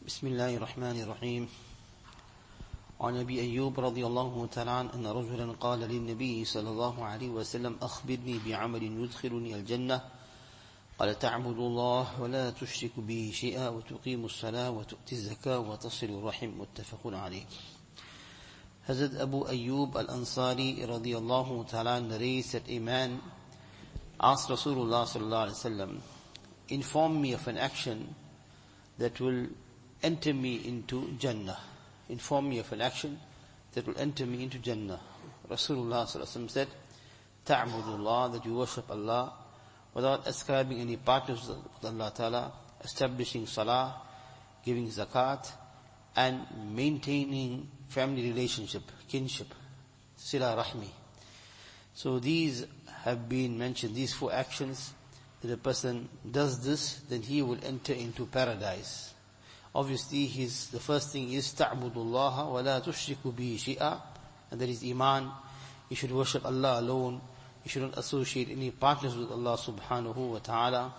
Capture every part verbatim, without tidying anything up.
بسم الله الرحمن الرحيم. عن أبي أيوب رضي الله تعالى عنه أن رجلا قال للنبي صلى الله عليه وسلم أخبرني بعمل يدخلني الجنة. قال تعبد الله ولا تشرك به شيئا وتقيم الصلاة وتؤتي الزكاة وتصل الرحم. متفق عليه. Hazrat Abu Ayyub al-Ansari radiyallahu ta'ala narrates that a man asked Rasulullah sallallahu alaihi wasallam, inform me of an action that will enter me into Jannah. Inform me of an action that will enter me into Jannah. Rasulullah sallallahu alaihi wasallam said, Ta'budullah, that you worship Allah without ascribing any partners with Allah ta'ala, establishing salah, giving zakat, and maintaining family relationship, kinship, sila rahmi. So these have been mentioned, these four actions, that a person does this, then he will enter into paradise. Obviously, his, the first thing is ta'budullaha wa la tushriku bihi shay'a, and that is iman. You should worship Allah alone. You shouldn't associate any partners with Allah subhanahu wa ta'ala.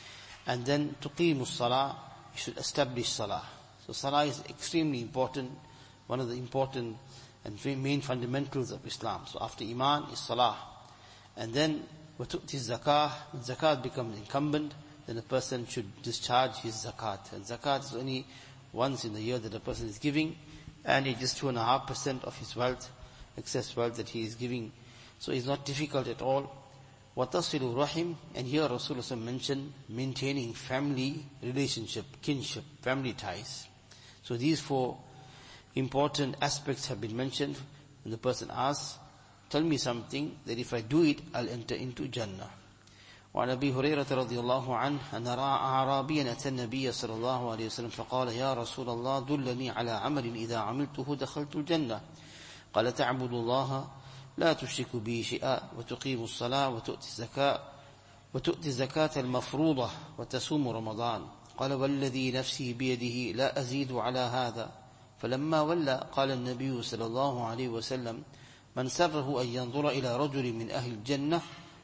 And then tuqimus salah, you should establish salah. So salah is extremely important, one of the important and main fundamentals of Islam. So after iman is salah. And then وَتُؤْتِ الزَّكَاةِ, when zakat becomes incumbent, then a person should discharge his zakat. And zakat is only once in the year that a person is giving, and it's just two and a half percent of his wealth, excess wealth that he is giving. So it's not difficult at all. وَتَصِلُ rahim, and here Rasulullah mentioned maintaining family relationship, kinship, family ties. So these four important aspects have been mentioned. When the person asks, tell me something that if I do it, I'll enter into Jannah. وعن أبي هريرة رضي الله عنه أن أعرابيا أتى النبي صلى الله عليه وسلم فقال يا رسول الله دلني على عمل إذا عملته دخلت الجنة. قال تعبد الله لا تشرك به شيئا وتقيم الصلاة وتؤتي الزكاة وتؤتي الزكاة المفروضة وتصوم رمضان. قال والذي نفسي بيده لا أزيد على هذا. فلما ولى قال النبي صلى الله عليه وسلم من سره أن ينظر إلى رجل من أهل الجنة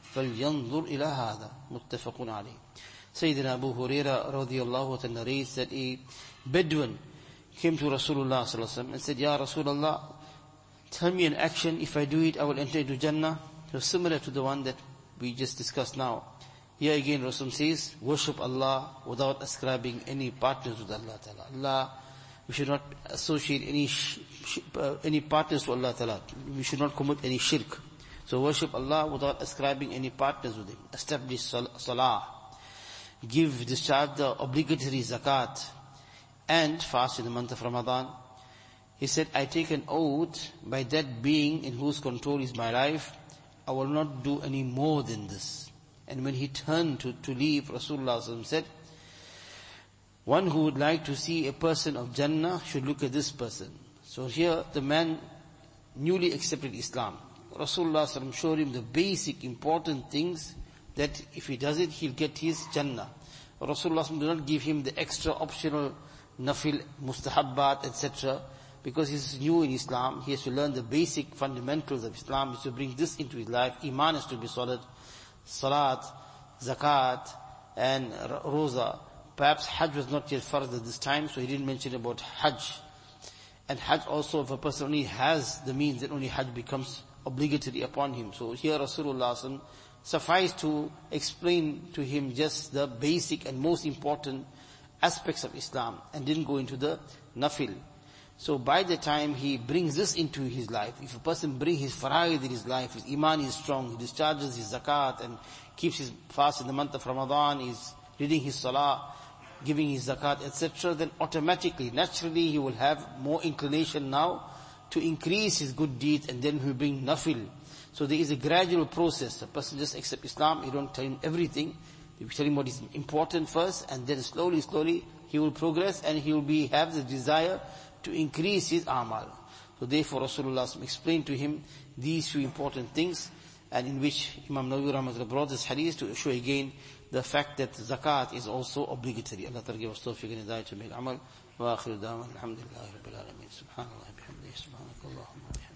فلينظر إلى هذا. متفق عليه. Sayyidina Abu Huraira radiyallahu ta'ala narrates that a Bedouin came to Rasulullah sallallahu alaihi wasallam and said, Ya Rasulullah, tell me an action, if I do it, I will enter into Jannah. It was similar to the one that we just discussed now. Here again Rasul says, worship Allah without ascribing any partners with Allah ta'ala. Allah, we should not associate any sh- sh- uh, any partners to Allah ta'ala. We should not commit any shirk. So worship Allah without ascribing any partners with Him. Establish sal- salah. Give, discharge the obligatory zakat. And fast in the month of Ramadan. He said, I take an oath by that being in whose control is my life, I will not do any more than this. And when he turned to, to leave, Rasulullah said, one who would like to see a person of Jannah should look at this person. So here the man newly accepted Islam. Rasulullah showed him the basic important things that if he does it, he'll get his Jannah. Rasulullah did not give him the extra optional nafil, mustahabbat, et cetera. Because he's new in Islam, he has to learn the basic fundamentals of Islam. He has to bring this into his life. Iman has to be solid. Salat, zakat, and roza. Perhaps Hajj was not yet farz at this time, so he didn't mention about Hajj. And Hajj also, if a person only has the means, then only Hajj becomes obligatory upon him. So here Rasulullah sufficed to explain to him just the basic and most important aspects of Islam, and didn't go into the nafil. So by the time he brings this into his life, if a person brings his fara'id in his life, his iman is strong, he discharges his zakat and keeps his fast in the month of Ramadan, he's reading his salah, giving his zakat, et cetera, then automatically, naturally he will have more inclination now to increase his good deeds, and then he will bring nafil. So there is a gradual process. The person just accepts Islam, you don't tell him everything. You tell him what is important first, and then slowly, slowly he will progress, and he will be have the desire to increase his amal. So therefore Rasulullah explained to him these few important things, and in which Imam Nawawi Rahmatullah brought this hadith to show again the fact that zakat is also obligatory. Allah Ta'ala give us tawfiq and hidayah to make amal. Wa akhiru da'wan alhamdulillahi rabbil alameen. Subhanallah bihamdihi subhanakallahumma wa bihamdihi.